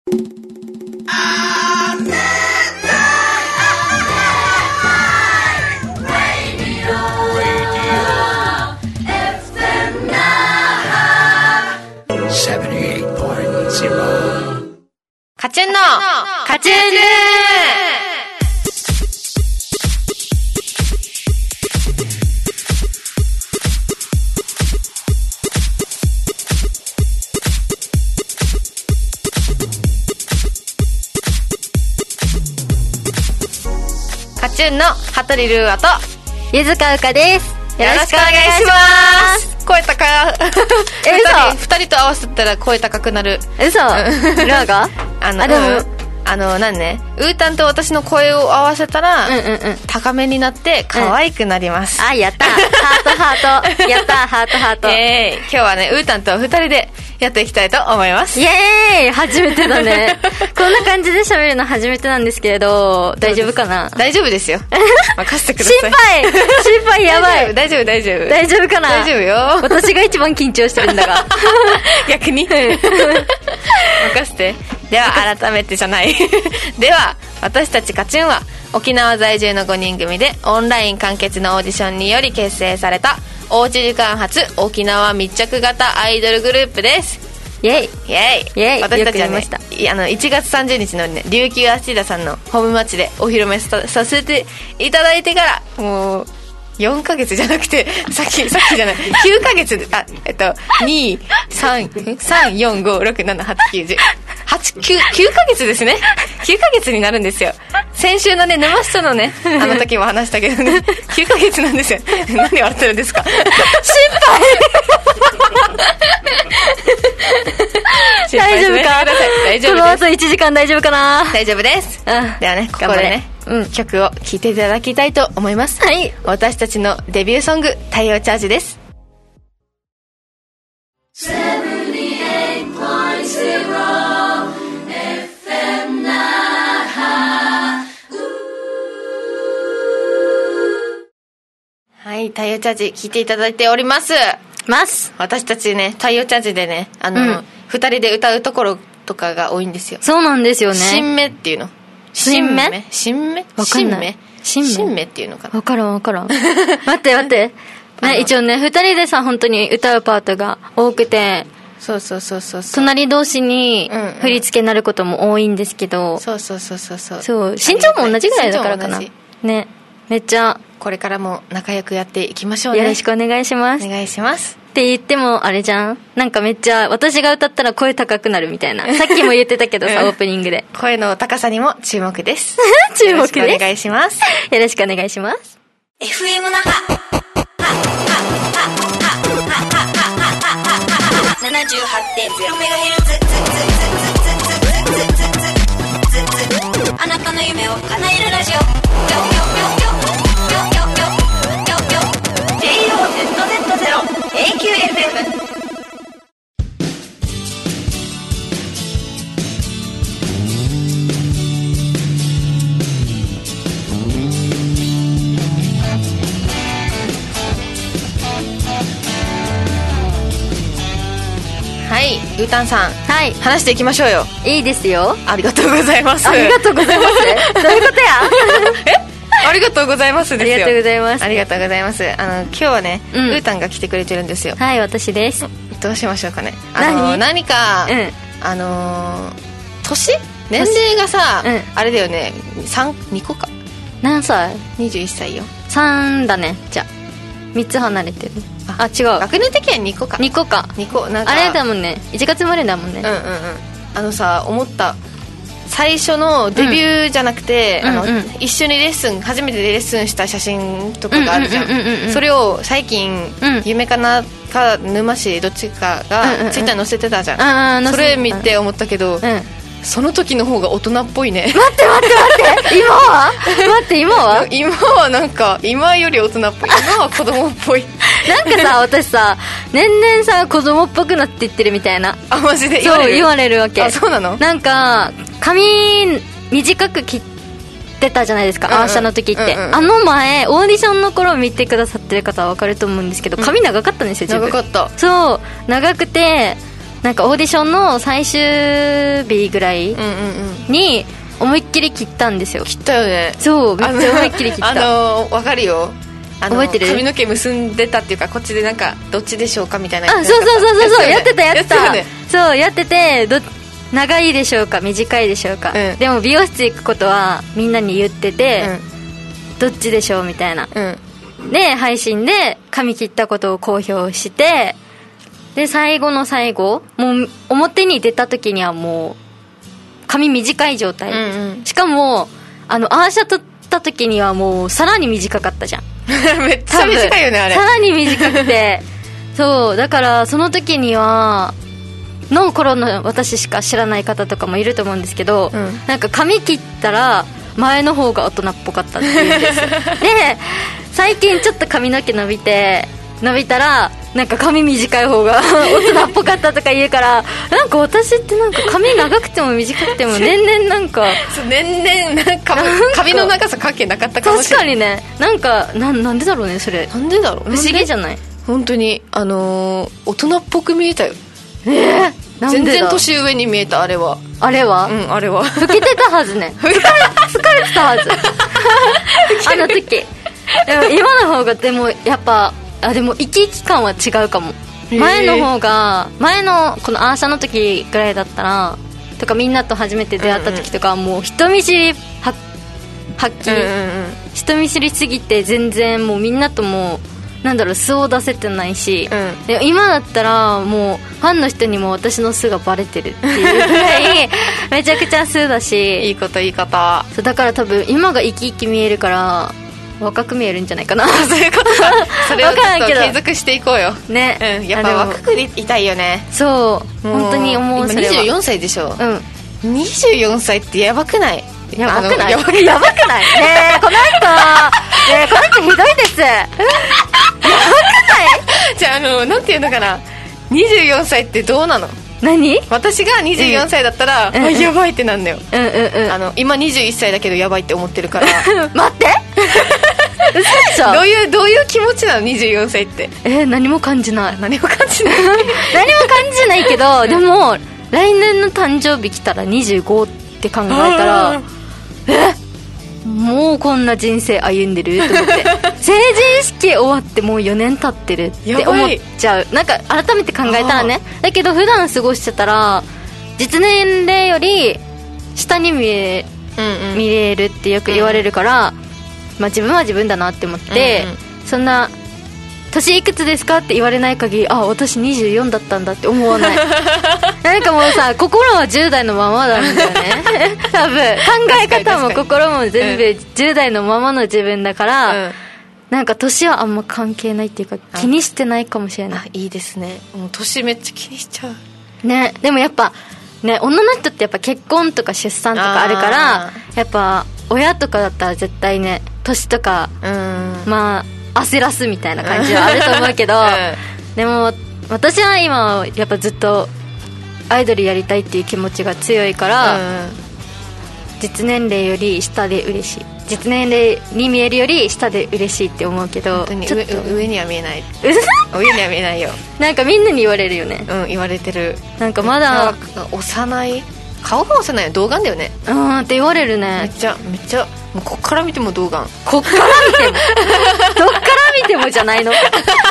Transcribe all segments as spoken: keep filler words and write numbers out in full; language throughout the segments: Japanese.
カチュンのカチュンルーカチュンの羽鳥ルーアとゆずかうかです。 よろしくお願いします。声高え嘘二人と合わせたら声高くなる。 嘘ルーがあのあでも、うん、あのなんねウータンと私の声を合わせたら、うんうんうん、高めになって可愛くなります、 うん、あやったハートハートやったハートハートイエーイ。今日はねウータンと二人でやっていきたいと思います。 イエーイ初めてだねこんな感じで喋るの初めてなんですけれど大丈夫かな。 大丈夫ですよ任せてください。 心配心配やばい。 大丈夫大丈夫大丈夫かな。 大丈夫よ。 私が一番緊張してるんだが逆に任せて。では改めてじゃないでは私たちカチュンは沖縄在住のごにん組でオンライン完結のオーディションにより結成されたおうち時間初沖縄密着型アイドルグループです。 イエイイエイイエイ。私たちはねあのいちがつさんじゅうにちのね琉球アシーダさんのホームマッチでお披露目させていただいてからもうよんかげつじゃなくてさっきさっきじゃないきゅうかげつであえっとにさんさんよんごろくななはちきゅうじゅうはちきゅうきゅうかげつですね。きゅうかげつになるんですよ。先週のね沼下のねあの時も話したけどねきゅうかげつなんですよ。何笑ってるんですか。心配大丈夫か。 大丈夫です。 この後いちじかん大丈夫かな。 大丈夫です、うん、ではねここでね、うん、曲を聴いていただきたいと思います。 はい。 私たちのデビューソング太陽チャージです。はい、太陽チャージ聴いていただいておりますます私たちね太陽チャージでねあの、うん、ふたりで歌うところとかが多いんですよ。 そうなんですよね。 新芽っていうの。 新芽新芽わかんない。 新芽新芽っていうのかな。 わからんわからん待って待ってね、一応ねふたりでさ本当に歌うパートが多くてそうそうそうそう隣同士に振り付けになることも多いんですけど、 うんうん、そうそうそうそうそうそう身長も同じぐらいだからかなね。めっちゃこれからも仲良くやっていきましょうね。 よろしくお願いします。 お願いしますって言ってもあれじゃんなんかめっちゃ私が歌ったら声高くなるみたいなさっきも言ってたけどさ、うん、オープニングで声の高さにも注目です注目です。 よろしくお願いします。 よろしくお願いします。 エフエム 那覇 ななじゅうはちてんゼロ メガヘルツあなたの夢を叶えるラジオ ジェイオーゼットゼットゼロ エーキューエフエム。 はい、うーたんさん、 はい、 話していきましょうよ。 いいですよ。 ありがとうございます。 ありがとうございますどういうことやえありがとうございますですよ。 ありがとうございます。 ありがとうございます。あの今日はね、うん、うーたんが来てくれてるんですよ。 はい、私です。 どうしましょうかね。あの何, 何か、うん、あの年年齢がさ、うん、あれだよね、さん、にこか。 何歳？ にじゅういっさいよ。 さんだね。じゃあみっつ離れてる。あ、違う。 学年的にはにこか。 にこか。 にこなんかあれだもんね。いちがつ生まれだもんね。 うんうんうん。あのさ、思った。最初のデビューじゃなくて、うん、あの、うんうん、一緒にレッスン初めてレッスンした写真とかがあるじゃん。それを最近、うん、夢かなか沼市どっちかがツイッターに載せてたじゃん、うんうん、それ見て思ったけど、うん、その時の方が大人っぽいね。 待って待って待って今は待って今は今はなんか今より大人っぽい。今は子供っぽい。 なんかさ、私さ年々さ子供っぽくなっていってるみたいな。 あ、マジで言われる。そう言われるわけ。 あ、そうなの。 なんか髪短く切ってたじゃないですか、うんうん、アーシャの時って、うんうん、あの前オーディションの頃見てくださってる方は分かると思うんですけど、髪長かったんですよ、自分。 長かった。 そう長くてなんかオーディションの最終日ぐらいに思いっきり切ったんですよ。 切ったよね。 そう、めっちゃ思いっきり切った。 あの分かるよ。あの覚えてる？ 髪の毛結んでたっていうか、こっちでなんかどっちでしょうかみたいな。 あ、そうそうそうそう、やってたやってた、 やってたよね。 そうやってて、ど長いでしょうか短いでしょうか、 うん、 でも美容室行くことはみんなに言ってて、うん、どっちでしょうみたいな、うん、で配信で髪切ったことを公表して、で最後の最後もう表に出た時にはもう髪短い状態、うんうん、しかもあのアーシャ撮った時にはもうさらに短かったじゃんめっちゃ短いよねあれ。 さらに短くてそうだからその時にはの頃の私しか知らない方とかもいると思うんですけど、うん、なんか髪切ったら前の方が大人っぽかったっていうんですで最近ちょっと髪の毛伸びて伸びたらなんか髪短い方が大人っぽかったとか言うからなんか私ってなんか髪長くても短くても年々なんか年々なんか髪の長さ関係なかったかもしれない。 確かにね。なんか な, なんでだろうねそれ。 なんでだろう。 不思議じゃない。 本当にあのー、大人っぽく見えたよ。 えー、なんでだ。 全然年上に見えた。あれはあれはうんあれは老けてたはずね疲れ疲れてたはずあの時。でも今の方がでもやっぱあでも生き生き感は違うかも。前の方が前のこのアーシャの時ぐらいだったらとかみんなと初めて出会った時とかはもう人見知りは発揮、うんうんうん、人見知りすぎて全然もうみんなともなんだろう素を出せてないし、うん、で今だったらもうファンの人にも私の素がバレてるっていうぐらいめちゃくちゃ素だしいいこといいことそうだから多分今が生き生き見えるから若く見えるんじゃないかなそういうことかそれをちょっと継続していこうよね、 うん、やっぱ若くいたいよね。 そう本当に思う。 今にじゅうよんさいでしょ。 うんにじゅうよんさいってやばくない？ やばくない？やばくない？ねえこの人ねえこの人ひどいですやばくない？ じゃああのなんていうのかな、にじゅうよんさいってどうなの？ 何？ 私がにじゅうよんさいだったら、うん、あやばいってなんだよ、 うんうんうん、 あの今にじゅういっさいだけどやばいって思ってるから待って嘘でしょ。 どういうどういう気持ちなのにじゅうよんさいって。 えー、何も感じない。 何も感じない何も感じないけどでも来年の誕生日来たらにじゅうごって考えたらえもうこんな人生歩んでると思って成人式終わってもうよねん経ってるって思っちゃう。なんか改めて考えたらね。だけど普段過ごしてたら実年齢より下に見え、うんうん、見れるってよく言われるから、うんまあ、自分は自分だなって思って、うんうん、そんな年いくつですかって言われない限りあ私にじゅうよんだったんだって思わないなんかもうさ心はじゅう代のままなんだよね多分考え方も心も全部じゅう代のままの自分だから、うん、なんか年はあんま関係ないっていうか気にしてないかもしれない。 あいいですね。もう年めっちゃ気にしちゃうね。でもやっぱね女の人ってやっぱ結婚とか出産とかあるからやっぱ親とかだったら絶対ね年とかうんまあ焦らすみたいな感じはあると思うけど、うん、でも私は今やっぱずっとアイドルやりたいっていう気持ちが強いから、うん、実年齢より下で嬉しい。実年齢に見えるより下で嬉しいって思うけどちょっと 上, 上には見えない上には見えないよ。 なんかみんなに言われるよね。 うん言われてる。 なんかまだ幼い顔が幼いよ。童顔だよね。 うんって言われるね。 めっちゃめっちゃもうこっから見ても童顔。 こっから見てもどっから見てもじゃないのこ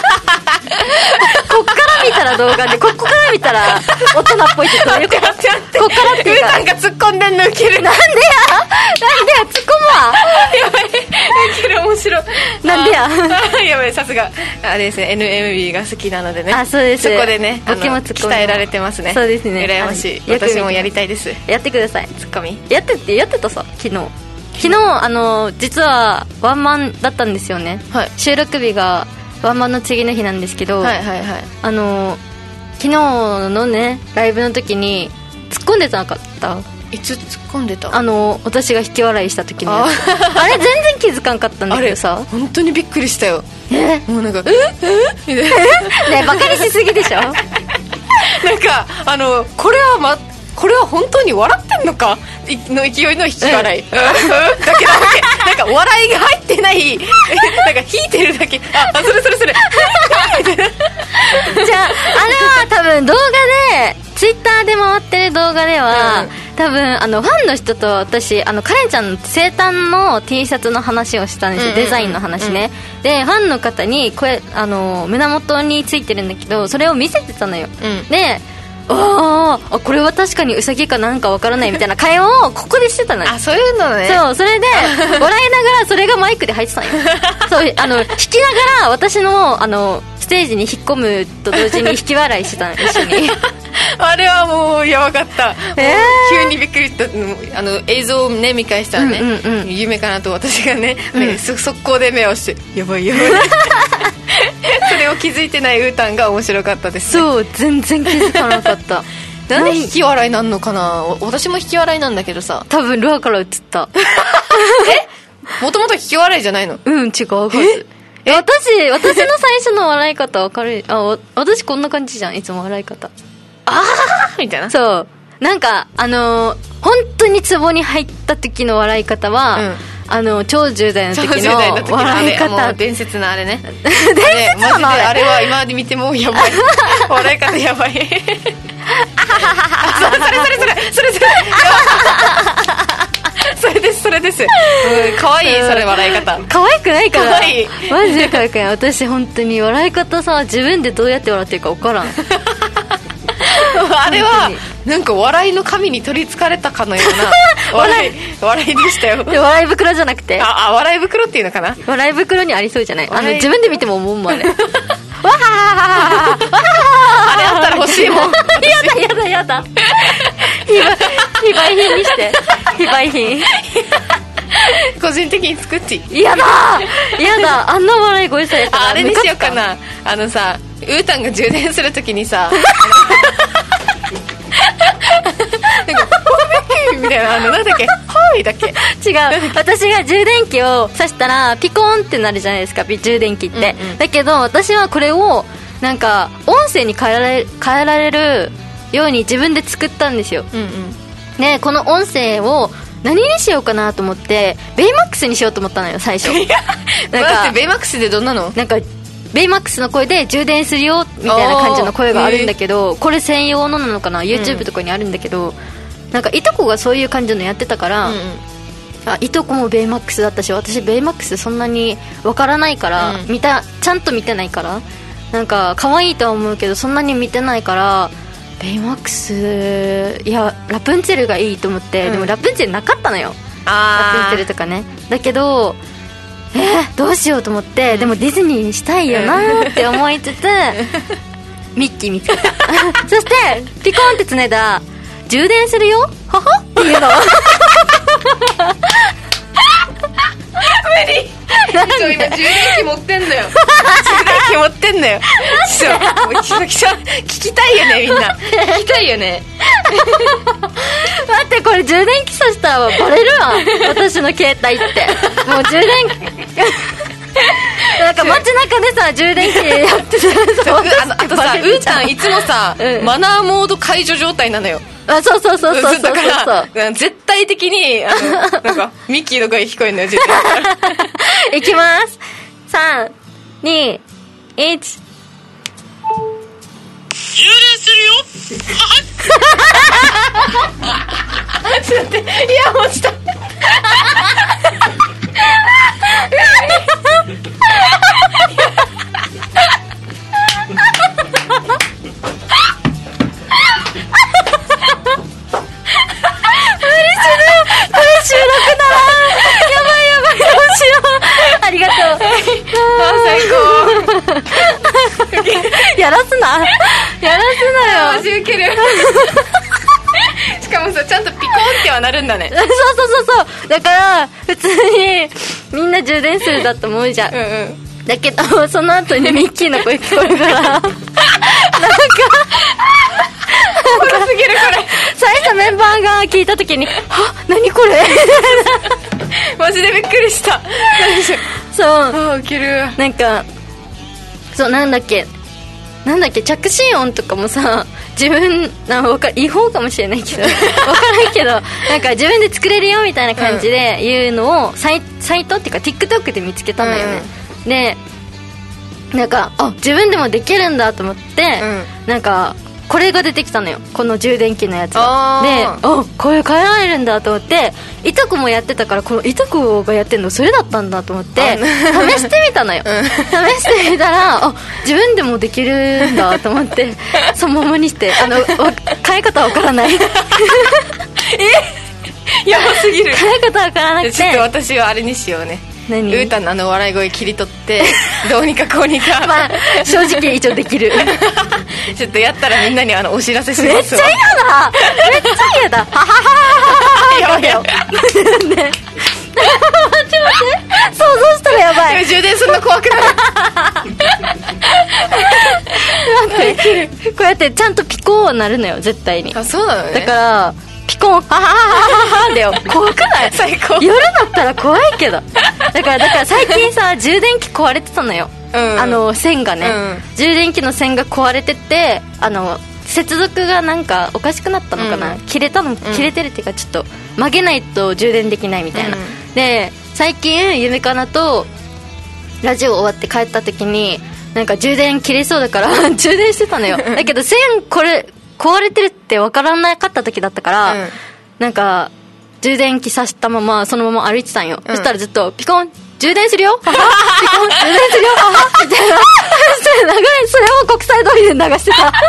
っから見たら童顔でここから見たら大人っぽいってどういうこと？こっからっていうかなんか突っ込んでんのウケる。 なんでやなんでや突っ込むわやばいウケる面白い。 なんでややばいさすがあれですね エヌエムビー が好きなのでね。 あそうです。 そこでね僕も突っ込む鍛えられてますね。 そうですね羨ましい。私もやりたいです。 やってください。 ツッコミやってってやってたさ昨日昨日あの実はワンマンだったんですよね、はい、収録日がワンマンの次の日なんですけど、 はいはいはい、 あの昨日のねライブの時に突っ込んでなかった？ いつ突っ込んでた？ あの私が引き笑いした時に あ, あれ全然気づかんかったんだけどさ本当にびっくりしたよ。 えもうなんかええみたいなねバカにしすぎでしょなんかあのこれはまこれは本当に笑ってんのかの勢いの引き笑い、うん、だけだけなんか笑いが入ってないなんか引いてるだけあそれそれそれじゃああれは多分動画でツイッターで回ってる動画では、うん、多分あのファンの人と私あのカレンちゃんの生誕の T シャツの話をしたんですよ、うんうんうん、デザインの話ね、うん、でファンの方にこれあの胸元についてるんだけどそれを見せてたのよ、うん、でああこれは確かにウサギかなんかわからないみたいな会話をここでしてたのよ。 あ、そういうのね。 そう、それで笑いながらそれがマイクで入ってたのよ。そうあの弾きながら私のあのステージに引っ込むと同時に引き笑いしてたの一緒に。 あれはもうやばかった、えー、急にびっくりした。あの映像をね見返したらね、うんうんうん、夢かなと私がね、うん、速攻で目をしてやばいやばいそれを気づいてないうーたんが面白かったですね。 そう全然気づかなかったなんで引き笑いなんのかな。私も引き笑いなんだけどさ。 多分ルアから映ったえもともと引き笑いじゃないの。 うん違うはず。え私私の最初の笑い方分かる。あ私こんな感じじゃんいつも笑い方。 あーみたいな。 そうなんかあのー、本当にツボに入った時の笑い方は、うん、あの超じゅう代の時の笑い方伝説のあれね伝説のあれあれは今まで見てもやばい笑い方やばいそれそれそれそれそれそれそれですそれです、うん、かわいいそれ笑い方かわいくないかな。 かわいいマジでかわいくない。私本当に笑い方さ自分でどうやって笑ってるか分からんあれはなんか笑いの神に取りつかれたかのような笑い笑いでしたよ。 で笑い袋じゃなくてあ, あ笑い袋っていうのかな。 笑い袋にありそうじゃない。あの自分で見ても思うもんあれわあれあったら欲しいもんやだやだやだ非売品にして非売品個人的に作っていい。やだやだあんな笑い声されたらあれにしようかな。あのさウータンが充電するときにさなんかみたいなあのなんだっけはいだっけ違う私が充電器を挿したらピコーンってなるじゃないですか充電器って、うんうん、だけど私はこれをなんか音声に変えられ、変えられるように自分で作ったんですよ、うんうん、でこの音声を何にしようかなと思ってベイマックスにしようと思ったのよ最初なんかベイマックスでどんなの。 なんかベイマックスの声で充電するよみたいな感じの声があるんだけどこれ専用のなのかな YouTube とかにあるんだけど、うん、なんかいとこがそういう感じのやってたから、うんうん、あいとこもベイマックスだったし私ベイマックスそんなにわからないから、うん、見たちゃんと見てないからなんか可愛いとは思うけどそんなに見てないからベイマックスいやラプンツェルがいいと思って、うん、でもラプンツェルなかったのよ。 あラプンツェルとかねだけどえー、どうしようと思って、うん、でもディズニーにしたいよなって思いつつミッキー見つけたそしてピコンってつねだ充電するよははっていうの無理今充電器持ってんのよ充電器持ってんのよそうもう聞きたいよねみんな聞きたいよね待ってこれ充電器さしたらバレるわ私の携帯ってもう充電器なんか街中でさ充電器やってたあ, あとさウータンいつもさ、うん、マナーモード解除状態なのよ。 あそうそうそうそうそうだから絶対的にあのなんかミッキーの声聞こえるのよ絶対いきますさんにいち充電するよちょっと待ってイヤホンしたありがとうあ最高やらすなやらすなよマジウケるしかもさちゃんとピコンってはなるんだねそうそうそうそうだから普通にみんな充電するだと思うじゃん、うん、うん、だけどその後にミッキーの声聞こえるからなんかおもろすぎるこれ最初メンバーが聞いた時には何これマジでびっくりしたそうあウケるなんかそうなんだっけなんだっけ着信音とかもさ自分なんか分かる違法かもしれないけど分からんけどなんか自分で作れるよみたいな感じで言うのをサイ、サイトっていうか TikTok で見つけたんだよね、うん、でなんかあ自分でもできるんだと思って、うん、なんかこれが出てきたのよ、この充電器のやつが。で、あこれ変えられるんだと思って、いとこもやってたから、このいとこがやってるのそれだったんだと思って試してみたのよ、うん、試してみたらあ自分でもできるんだと思ってそのままにして、あの変え方わからないえやばすぎる。 変え方わからなくて、 ちょっと私はあれにしようね。何？ウータンのあの笑い声切り取ってどうにかこうにかまあ正直一応できるちょっとやったらみんなにあのお知らせしますわ。 めっちゃ嫌だめっちゃ嫌だははははやばいよね待って待って想像したらやばい。 充電するの怖くなる待ってこうやってちゃんとピコーなるのよ絶対に。 あそうなのね。 だからピコンはははははだよ怖くない？ 最高。 夜だったら怖いけどだからだから最近さ充電器壊れてたのよ、うん、あの線がね、うん、充電器の線が壊れてて、あの接続がなんかおかしくなったのかな、うん、切れたの、うん、切れてるっていうかちょっと曲げないと充電できないみたいな、うん、で最近ゆめかなとラジオ終わって帰った時になんか充電切れそうだから充電してたのよだけど線これ壊れてるって分からなかった時だったから、うん、なんか充電器さしたままそのまま歩いてたんよ、うん、そしたらずっとピコン充電するよピコン充電するよみたいなそれを国際通りで流してた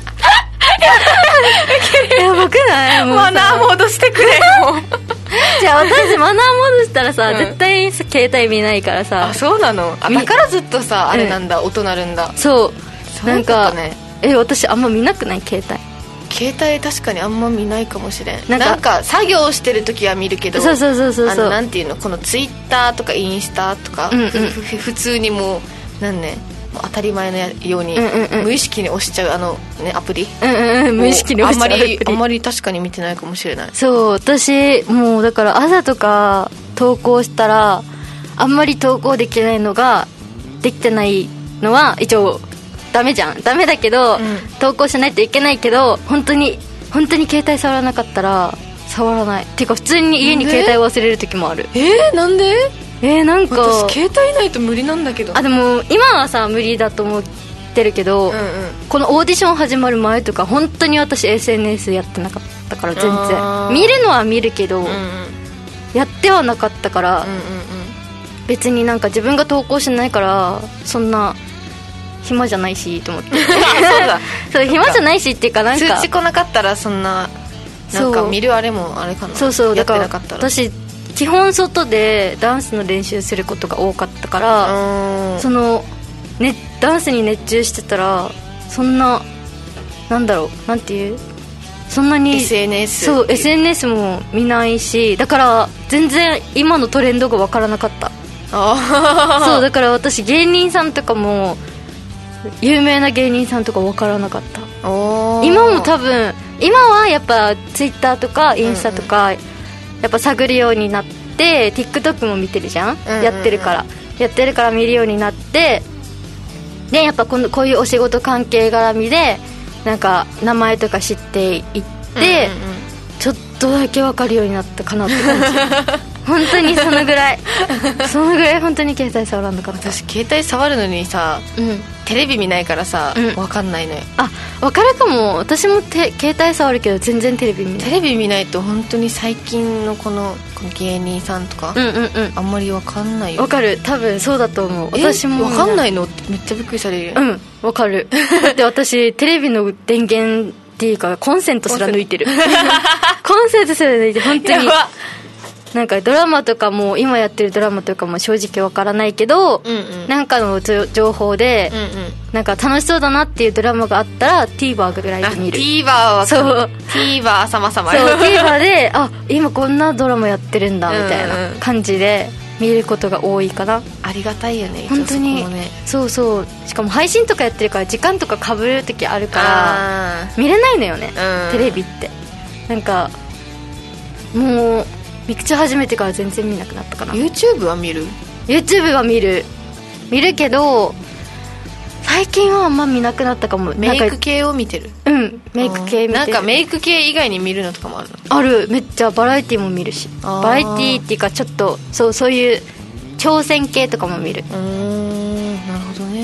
やばくない？もうマナー戻してくれよじゃあ私マナー戻したらさ、うん、絶対携帯見ないからさ。 あそうなの。あだからずっとさあれなんだ、うん、音鳴るんだ。 そうそうなんかね。 え私あんま見なくない？携帯携帯確かにあんま見ないかもしれん。なんか、なんか作業してる時は見るけど、 そうそうそうそうそう、 あのなんていうのこのツイッターとかインスタとか、うんうん、普通にもうなんねもう当たり前のように、うんうんうん、無意識に押しちゃうあのねアプリ、 うんうんうん、無意識に押しちゃうアプリあんまりあんまり確かに見てないかもしれない。 そう私もうだから朝とか投稿したらあんまり投稿できないのができてないのは一応ダメじゃん。ダメだけど、うん、投稿しないといけないけど本当に本当に携帯触らなかったら触らない。ていうか普通に家に携帯忘れる時もある。 えー、なんで？ えー、なんか私携帯ないと無理なんだけど。 あでも今はさ無理だと思ってるけど、うんうん、このオーディション始まる前とか本当に私 エスエヌエス やってなかったから全然見るのは見るけど、うんうん、やってはなかったから、うんうんうん、別になんか自分が投稿しないからそんな暇じゃないしと思ってそうだそう暇じゃないしっていうかなんか通知来なかったらそんななんか見るあれもあれかな。 そうそうだから私基本外でダンスの練習することが多かったからその、ね、ダンスに熱中してたらそんななんだろうなんていうそんなにエスエヌエスそう エスエヌエス も見ないしだから全然今のトレンドが分からなかった。あそうだから私芸人さんとかも有名な芸人さんとか分からなかった。今も多分今はやっぱツイッターとかインスタとか、うんうん、やっぱ探るようになって TikTok も見てるじゃん、うんうんうん、やってるからやってるから見るようになってでやっぱこのこういうお仕事関係絡みでなんか名前とか知っていって、うんうんうん、ちょっとだけ分かるようになったかなって感じ本当にそのぐらいそのぐらい本当に携帯触らんのかな。 私携帯触るのにさ、うん、テレビ見ないからさ、うん、分かんないのよ。 あ分かるかも。私もて携帯触るけど全然テレビ見ない。 テレビ見ないと本当に最近のこの、この芸人さんとか、うんうんうん、あんまり分かんないよ。 分かる多分そうだと思う。私も分かんないのってめっちゃびっくりされるよ。 うん分かるだって私テレビの電源っていうかコンセントすら抜いてるコンセントすら抜いて本当になんかドラマとかも今やってるドラマとかも正直わからないけど、うんうん、なんかの情報で、うんうん、なんか楽しそうだなっていうドラマがあったら TVer ぐらいで見る。 TVer はそう TVer 様々 そう TVer であ今こんなドラマやってるんだみたいな感じで見ることが多いかな。 ありがたいよね本当に。そ, ね、そうそうしかも配信とかやってるから時間とか被る時あるから見れないのよね、うん、テレビってなんかもうミクチャ始めてから全然見なくなったかな。 YouTube は見る YouTube は見る見るけど最近はあんま見なくなったかも。 メイク系を見てる。 うんメイク系見てる。 なんかメイク系以外に見るのとかもあるの？ あるめっちゃバラエティも見るしバラエティっていうかちょっとそうそういう挑戦系とかも見る。 うーんなるほどね。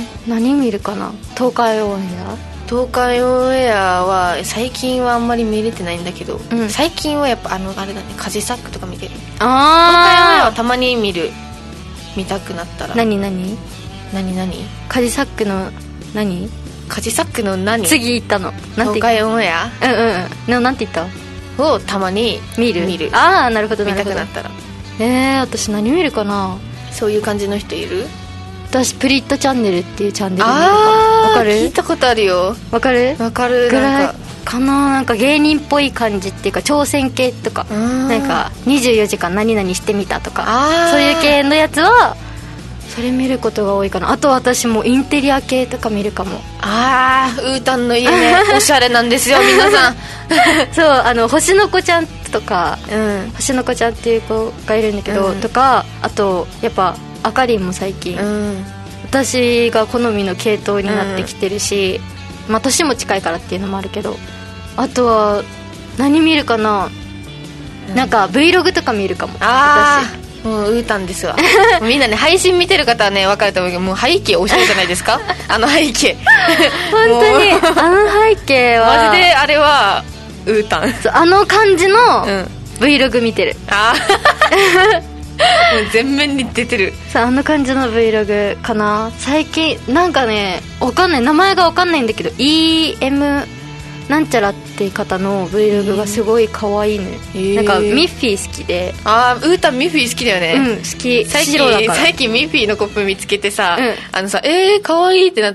ね。 何見るかな。東海オンエア東海オンエアは最近はあんまり見れてないんだけど、 うん、 最近はやっぱあのあれだね、カジサックとか見てる。 あ東海オンエアはたまに見る、見たくなったら。 何何何何カジサックの何カジサックの何次言ったのなんて東海オンエアうんうんのなんて言ったをたまに見る見る。 ああなるほどな見るほど。 たくなったら。 えー、私何見るかな。 そういう感じの人いる？ 私プリットチャンネルっていうチャンネル見るかも。 あーわかる聞いたことあるよ。 わかるわかる。 ぐらないんかかな。なんか芸人っぽい感じっていうか挑戦系とかなんかにじゅうよじかん何々してみたとかあーそういう系のやつはそれ見ることが多いかな。あと私もインテリア系とか見るかも。 あーウータンの家ねおしゃれなんですよ皆さんそうあの星の子ちゃんとか、 うん、 星の子ちゃんっていう子がいるんだけど、 うん、 とかあとやっぱあかりんも最近、うん、私が好みの系統になってきてるし、うん、まあ年も近いからっていうのもあるけど、あとは何見るかな、うん、なんか Vlog とか見るかも。 ああもうウータンですわみんなね配信見てる方はね分かると思うけど、もう背景おしゃれじゃないですかあの背景本当にあの背景はマジであれはウータン。 あの感じの Vlog 見てる、 うん、あもう全面に出てる。 そうあの感じの Vlog かな。最近なんかねわかんない名前がわかんないんだけど イーエム なんちゃらって方の Vlog がすごい可愛いね、えー、なんかミッフィー好きで。 あーウータンミッフィー好きだよね。 うん好き。 最近白だから最近ミッフィーのコップ見つけてさ、 うん、 あのさえー可愛いってなって、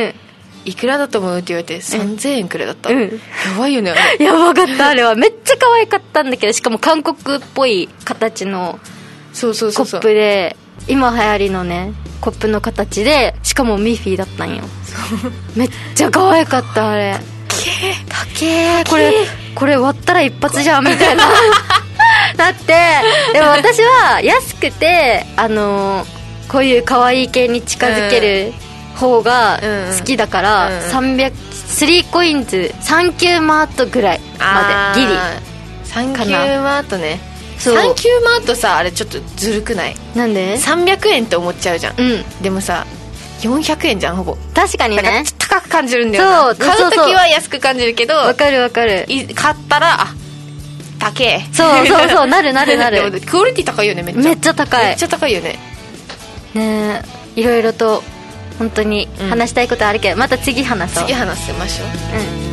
うん、 いくらだと思うって言われてさんぜんえんくらいだった、 うん、 やばいよねあれ。 やばかったあれはめっちゃ可愛かったんだけど、しかも韓国っぽい形のコップで今流行りのねコップの形で、しかもミッフィーだったんよ。めっちゃ可愛かったあれ。高えこれこれ割ったら一発じゃんみたいなだってでも私は安くてあのこういう可愛い系に近づける方が好きだから、うんうん、さんびゃくスリーコインズサンキューマートぐらいまでギリサンキューマートね。サンキューマートさあれちょっとずるくない？ なんでさんびゃくえんって思っちゃうじゃん、 うん、 でもさよんひゃくえんじゃんほぼ。 確かにね高く感じるんだよな。そう買う時は安く感じるけどわかるわかる。 買ったらあ高え。 そうそうそうなるなるなるでもクオリティ高いよねめっちゃ。 めっちゃ高いめっちゃ高いよね。 ねえいろいろと本当に話したいことあるけど、うん、また次話そう。 次話しましょう。 うん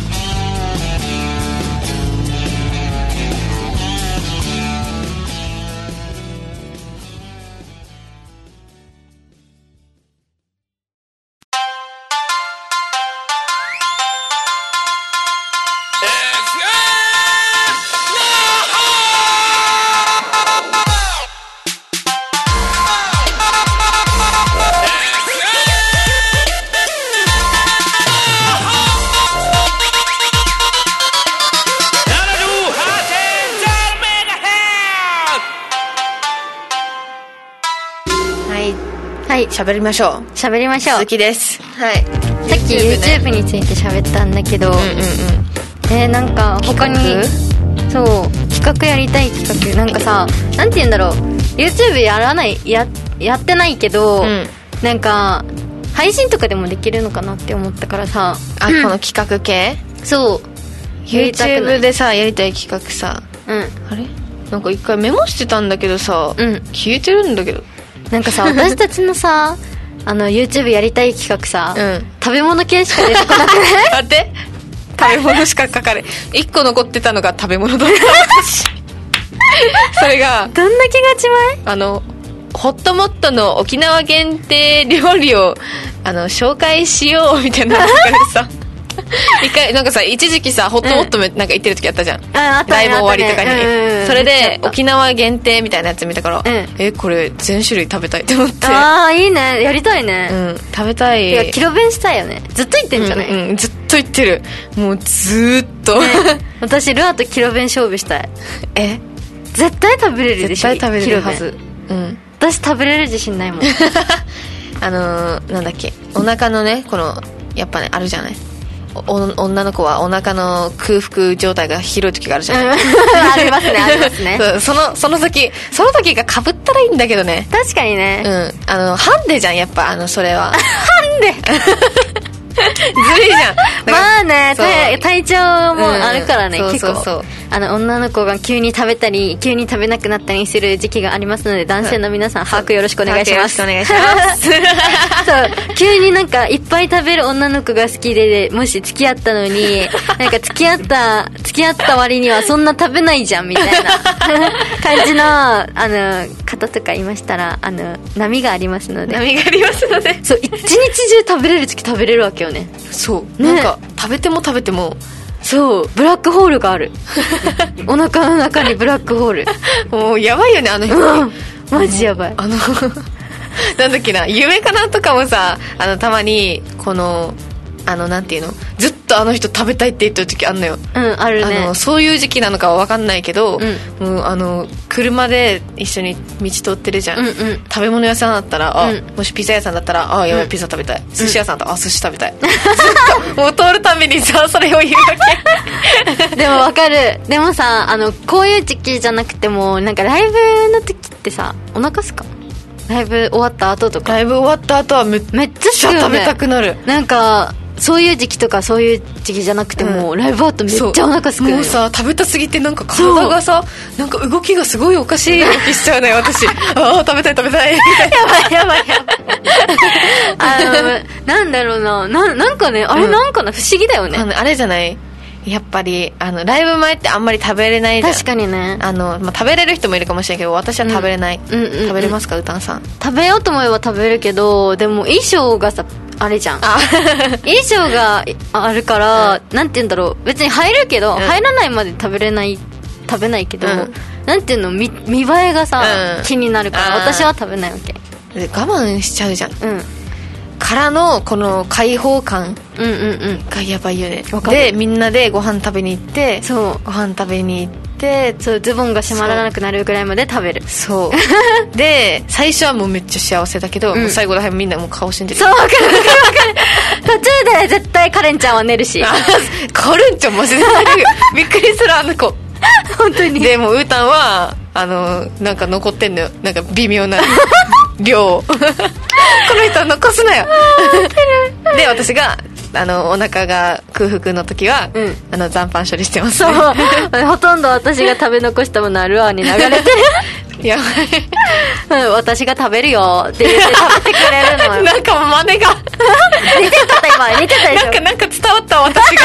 喋りましょう。 喋りましょう。 続きです。はい。 さっき YouTube について喋ったんだけど、うんうんうん、えー、なんか他にそう企画やりたい企画なんかさ、なんて言うんだろう YouTube やらないややってないけど、うん、なんか配信とかでもできるのかなって思ったからさ。 あ、うん、この企画系？ そう YouTube でさやりたい企画さ、 うん、 あれなんか一回メモしてたんだけどさ、 うん、 消えてるんだけど。 なんかさ私たちのさあの YouTube やりたい企画さ、 うん、 食べ物系しか出てこなくない？ 待って食べ物しか書かれいっこ残ってたのが食べ物だったそれがどんな気がちまい？ あのホットモットの沖縄限定料理をあの紹介しようみたいなのがさ一回なんかさ一時期さホットモットめ、うん、なんか行ってる時あったじゃん、 ああったね、 ライブ終わりとかに、 うんうん、 それで沖縄限定みたいなやつ見たから、 うん、 えこれ全種類食べたいって思って。 ああいいねやりたいね、 うん、食べたい。 いやキロ弁したいよね。ずっと言ってんじゃない、 うんうん、ずっと言ってるもうずーっと、ね、 私ルアとキロ弁勝負したい。 え絶対食べれるでしょ。 絶対食べれるはず、うん、 私食べれる自信ないもんあのー、なんだっけお腹のねこのやっぱねあるじゃないお女の子はお腹の空腹状態が広い時があるじゃん、うん、 ありますねありますねそ, そのその時その時が被ったらいいんだけどね。 確かにね。 うん、あのハンデじゃんやっぱ、あのそれはハンデずるいじゃん。 まあね、体調もあるからね、 うん、 結構そうそうそう、 あの女の子が急に食べたり急に食べなくなったりする時期がありますので、男性の皆さん把握よろしくお願いします。 よろしくお願いしますそう急になんかいっぱい食べる女の子が好きで、もし付き合ったのになんか付き合った付き合った割にはそんな食べないじゃんみたいな感じのあの方とかいましたら、あの波がありますので波がありますのでそう一日中食べれる時食べれるわけよね。 そうね、 なんか食べても食べてもそうブラックホールがあるお腹の中にブラックホールもうやばいよねあの人、 うん、マジやばい。 あのなんだっけな、夢かなとかもさ、あのたまにこのあのなんていうの、ずっとあの人食べたいって言ってる時あんのよ。 うんあるね。 あのそういう時期なのかは分かんないけど、うん、もうあの車で一緒に道通ってるじゃん、うんうん、食べ物屋さんだったらあ、うん、もしピザ屋さんだったらあやばいピザ食べたい、うん、寿司屋さんだったらあ寿司食べたい、ずっともう通るたびにさそれを言うわけでも分かる。でもさ、あのこういう時期じゃなくてもなんかライブの時ってさお腹すか、ライブ終わった後とか。 ライブ終わった後は め, めっちゃ食べたくなる。 なんかそういう時期とかそういう時期じゃなくても、うん、ライブ後めっちゃお腹すくのよ。 もうさ食べたすぎてなんか体がさなんか動きがすごいおかしい動きしちゃうのよ私ああ食べたい食べたいやばいやばいやばいあのなんだろうな な, なんかねあれなんかな、うん、不思議だよね。 あ, あれじゃないやっぱりあのライブ前ってあんまり食べれないじゃん。 確かにね。 あの、まあ、食べれる人もいるかもしれないけど私は食べれない、うんうんうんうん、食べれますか、うたんさん。 食べようと思えば食べるけど、でも衣装がさあれじゃんあ衣装があるから、うん、なんて言うんだろう、別に入るけど、うん、入らないまで食べれない食べないけど、うん、なんていうの 見, 見栄えがさ、うん、気になるから私は食べないわけ。 我慢しちゃうじゃん、 うん、 からのこの開放感がやばいよね、うんうんうん、でみんなでご飯食べに行って、 そうご飯食べに行って、 そうズボンが閉まらなくなるぐらいまで食べる。 そうで最初はもうめっちゃ幸せだけど、うん、もう最後らへんみんなもう顔死んでる。 そう分かる分かる分かる途中で絶対カレンちゃんは寝るしカレンちゃんマジでびっくりするあの子本当に。 でもうーたんはあのなんか残ってんのよ、なんか微妙な量この人は残すなよで私があのお腹が空腹の時は、うん、あの残飯処理してます、ね、 そうほとんど私が食べ残したものはルアーに流れてるやばい、 うん、私が食べるよって言って食べてくれるのよなんか真似が似てた今似てたでしょ。 なんかなんか伝わった私が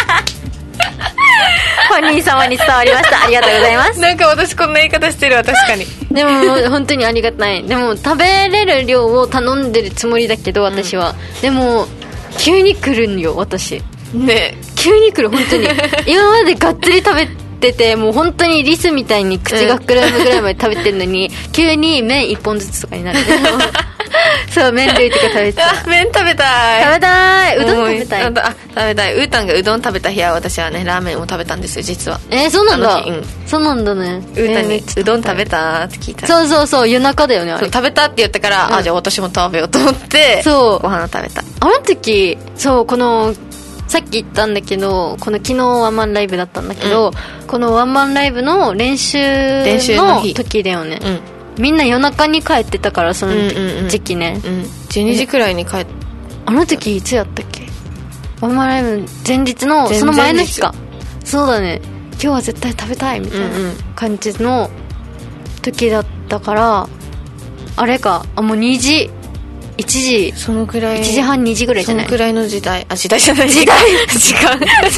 本人様に伝わりました。ありがとうございます。 なんか私こんな言い方してるわ。確かにでも本当にありがたい。でも食べれる量を頼んでるつもりだけど私は、うん、でも急に来るんよ私ね。 急に来る本当に今までがっつり食べててもう本当にリスみたいに口が膨らむぐらいまで食べてるのに、うん、急に麺一本ずつとかになるそう麺類とか食べてた。 麺食べたい食べたい。うどん食べたい。 あ食べたい。うーたんがうどん食べた日は私はねラーメンを食べたんですよ実は。 えー、そうなんだ、 うん、 そうなんだね。 うーたんに、えー、うどん食べたって聞いた。 そうそうそう夜中だよねあれ。 そう食べたって言ったから、うん、あじゃあ私も食べようと思ってそうご飯を食べた。 あの時そうこのさっき言ったんだけどこの昨日ワンマンライブだったんだけど、うん、このワンマンライブの練習の時だよね、うん、みんな夜中に帰ってたからその時期ね、 うんうんうん、じゅうにじくらいに帰ってあの時いつやったっけ。ワンマンライブ前日のその前の日か。そうだね今日は絶対食べたいみたいな感じの時だったから、うんうん、あれかあもうにじいちじそのくらいいちじはんにじぐらいじゃない。 そのくらいの時代あ時代じゃない時代時間あのタイムス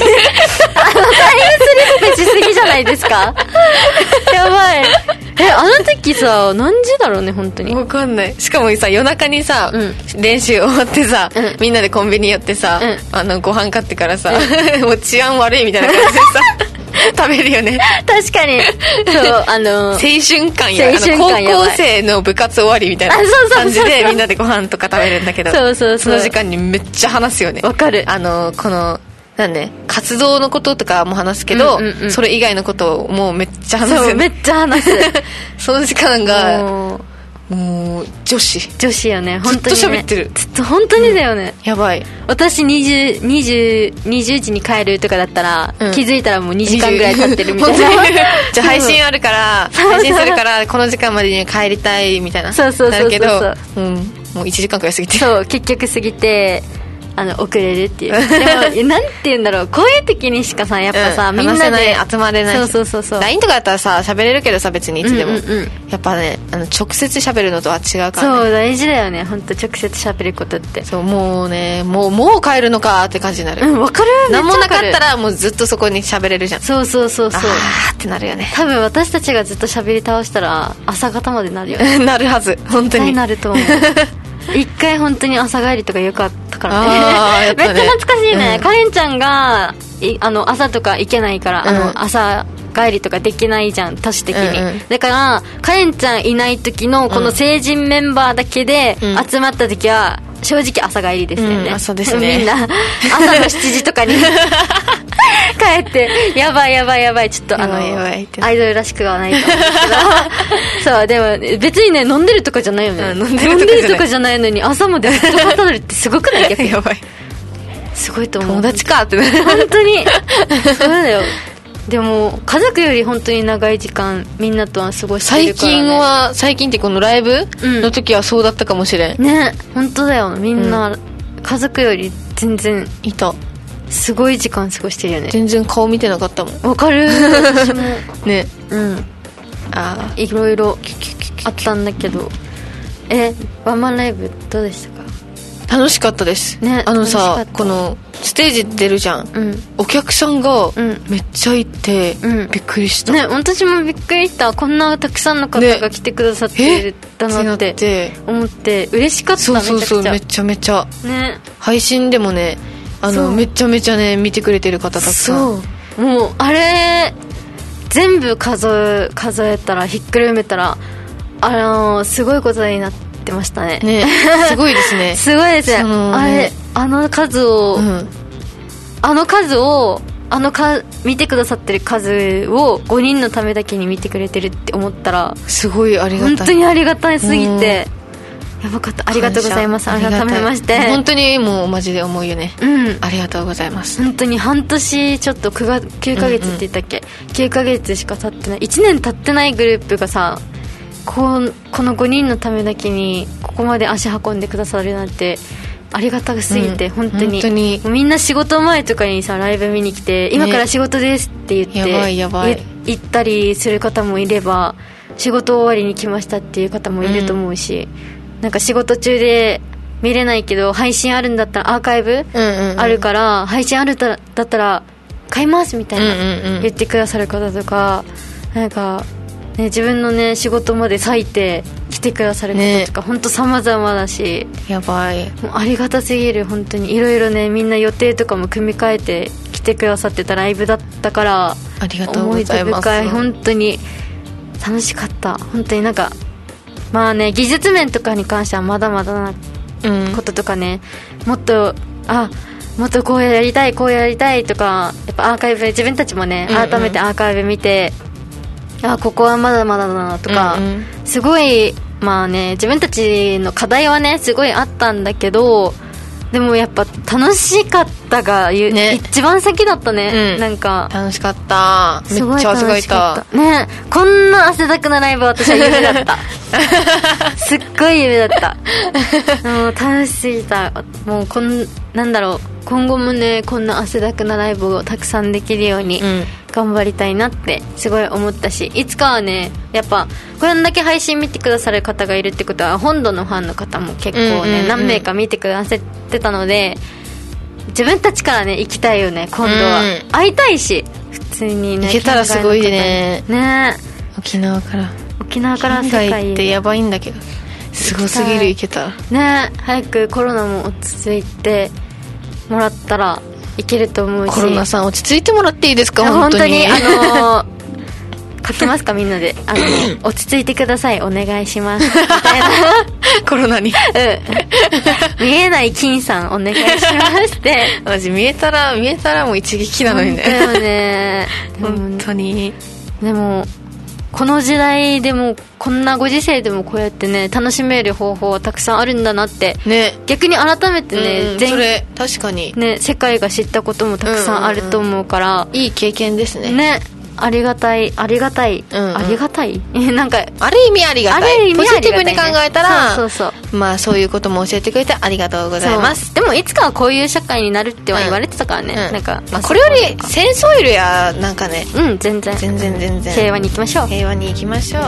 リップしすぎじゃないですかやばいえあの時さ何時だろうね本当に分かんない。しかもさ夜中にさ、うん、練習終わってさ、うん、みんなでコンビニ寄ってさ、うん、あのご飯買ってからさ、うん、もう治安悪いみたいな感じでさ食べるよね。 確かにそうあの青春感や青春感や高校生の部活終わりみたいな感じでみんなでご飯とか食べるんだけどそうそうそうその時間にめっちゃ話すよね。 わかる。 あのこのなんね活動のこととかも話すけど、うんうんうん、それ以外のことをもうめっちゃ話すよね。 そうめっちゃ話すその時間がもう女子女子よね、本当にね、 ずっと喋ってる、 ずっと本当にだよね、 うん、やばい。 私にじゅう、にじゅう、にじゅうじに帰るとかだったら、うん、気づいたらもうにじかんぐらい経ってるみたいなじゃあ配信あるから配信するからこの時間までに帰りたいみたいな、 そうそうそうそうそう、 なるけど、うん、もういちじかんくらい過ぎて、 そう結局過ぎてあの遅れるっていう。でもなんて言うんだろう、こういう時にしかさやっぱさ、うん、みんなで集まれない。 そうそうそうそう、 ライン とかだったらさ喋れるけどさ、別にいつでも、うんうんうん、やっぱね、あの直接喋るのとは違うからね。 そう大事だよね、本当直接喋ることって。 そう、もうね、もうもう帰るのかって感じになる。 うん、わかる。 何もなかったらもうずっとそこに喋れるじゃん。 そうそうそうそう、 あーってなるよね。 多分私たちがずっと喋り倒したら朝方までなるよね。 なるはず、本当になると思う。一回本当に朝帰りとかよかったからね。 あやっぱね、 めっちゃ懐かしいね、うん、カレンちゃんがいあの朝とか行けないから、うん、あの朝帰りとかできないじゃん、都市的に、うんうん、だからカレンちゃんいない時のこの成人メンバーだけで集まった時は、うん、正直朝帰りですよね、 うん、朝ですね。 みんな朝のしちじとかに帰ってやばいやばいやばい、ちょっとあのアイドルらしくはないと思うんですけどそう、でも別にね飲んでるとかじゃないよね、うん、飲んでるとかじゃないのに朝までずっと語るってすごくない？逆にやばい、 すごいと思う。 友達かってね、 本当にそうだよ。でも家族より本当に長い時間みんなとは過ごしてるから、ね、 最近は最近ってこのライブの時はそうだったかもしれん、 うん、ね、本当だよ、みんな、うん、家族より全然いた、 すごい時間過ごしてるよね。 全然顔見てなかったもん。 わかる私もね、 うん、あいろいろあったんだけど、えワンマンライブどうでしたか？ 楽しかったです、ね、あのさ、このステージ出るじゃん、うん、お客さんがめっちゃいて、うん、びっくりした、 ね、私もびっくりした。こんなたくさんの方が来てくださってたなって思って嬉しかった。 そうそうそう、めちゃめちゃ、ね、配信でもね、あのめちゃめちゃね見てくれてる方たくさん。 そう、もうあれ全部数え数えたらひっくるめたらあのすごいことになってましたね。 ね、すごいですね。 すごいですね。あれ、あの数を、うん、あの数をあのか見てくださってる数をごにんのためだけに見てくれてるって思ったらすごいありがたい。 本当にありがたいすぎて、やばかった。ありがとうございます。改めまして本当にもうマジで思うよね、うん、ありがとうございます。 本当に半年ちょっときゅうかげつって言ったっけ、うんうん、きゅうかげつしか経ってない、いちねん経ってないグループがさ、こ, このごにんのためだけにここまで足運んでくださるなんてありがたすぎて、うん、本当に, 本当にみんな仕事前とかにさライブ見に来て、今から仕事ですって言って、 ね、やばいやばい言ったりする方もいれば、仕事終わりに来ましたっていう方もいると思うし、うん、なんか仕事中で見れないけど配信あるんだったらアーカイブあるから、うんうんうん、配信あるだったら買いますみたいな、うんうんうん、言ってくださる方とか、なんかね、自分のね仕事まで割いて来てくださる方とか、ね、本当様々だし、 やばい、 もうありがたすぎる。本当にいろいろね、みんな予定とかも組み替えて来てくださってたライブだったから、 ありがとうございます。 思い出深い、本当に楽しかった。本当になんかまあね、技術面とかに関してはまだまだなこととかね、うん、もっとあもっとこうやりたいこうやりたいとか、やっぱアーカイブ自分たちもね、うんうん、改めてアーカイブ見て、あここはまだまだだなとか、うんうん、すごいまあね、自分たちの課題はねすごいあったんだけど、でもやっぱ楽しかったが、ね、一番先だったね、うん、なんか楽しかった。めっちゃ汗かいたね。こんな汗だくなライブ私は夢だったすっごい夢だったもう楽しすぎた。もうこんなんだろう、今後もねこんな汗だくなライブをたくさんできるように頑張りたいなってすごい思ったし、いつかはねやっぱこれだけ配信見てくださる方がいるってことは本土のファンの方も結構ね、うんうんうん、何名か見てくださってたので、自分たちからね行きたいよね今度は、うん、会いたいし、普通にね行けたらすごいね。 ね、 沖縄から沖縄から世界海外ってやばいんだけどすごすぎる。行けたらね、早くコロナも落ち着いてもらったらいけると思うし、 コロナさん落ち着いてもらっていいですか。本当に本当にあのー書きますかみんなで、あの落ち着いてくださいお願いしますみたいなコロナに、 うん、見えない金さんお願いしますってマジ見えたら見えたらもう一撃なのにね。 だよね本当に。 でもこの時代でもこんなご時世でもこうやってね楽しめる方法はたくさんあるんだなってね、 逆に改めてね、 うん、それ確かにね世界が知ったこともたくさんあると思うから、 うんうんうん、いい経験ですね。 ね、ありがたいありがたい、うんうん、ありがたいなんかある意味ありがたい、ポジティブに考えたら、 そうそうそう、 まあそういうことも教えてくれてありがとうございます。 でもいつかはこういう社会になるっては言われてたからね、うんうん、なんか、 まあ、これより戦争よりやなんかね、 うん全然全然全然平和に行きましょう。 平和に行きましょう。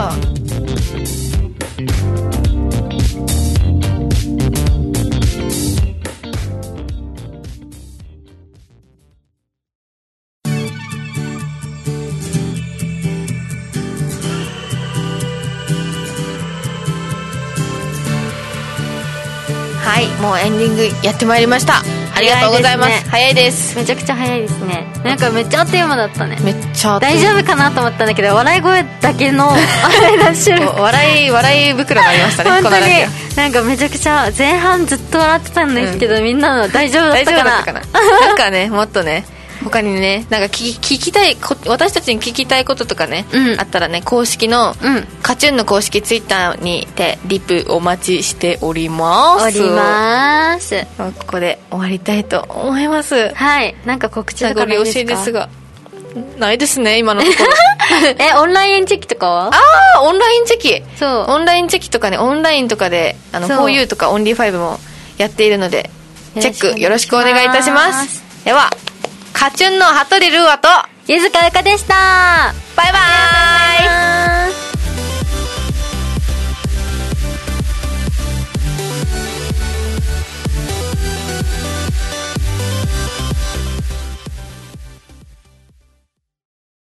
はい、もうエンディングやってまいりました。ありがとうございます。早いです。 めちゃくちゃ早いですね。なんかめっちゃあっという間だったね。 めっちゃあっという間。大丈夫かなと思ったんだけど、笑い声だけのあれだし笑い笑い袋になりましたね。 本当になんかめちゃくちゃ前半ずっと笑ってたんですけど、うん、みんなの大丈夫だったかな。大丈夫だったかな。 なんかね、もっとね、他にね、なんか聞き、聞きたいこ、私たちに聞きたいこととかね、うん、あったらね、公式の、うん、カチュンの公式ツイッターにてリプお待ちしております。 おります。 ここで終わりたいと思います。 はい。なんか告知とかないですか？ 名残惜しいですが、ないですね今のところ。 え、オンラインチェキとかは？ ああ、オンラインチェキ。 そう。 オンラインチェキとかね、オンラインとかであの フォーユー とかオンリーファイブもやっているので、チェックよろしくお願いいたします。では。カチュンの羽鳥ルーアとゆずかゆかでした。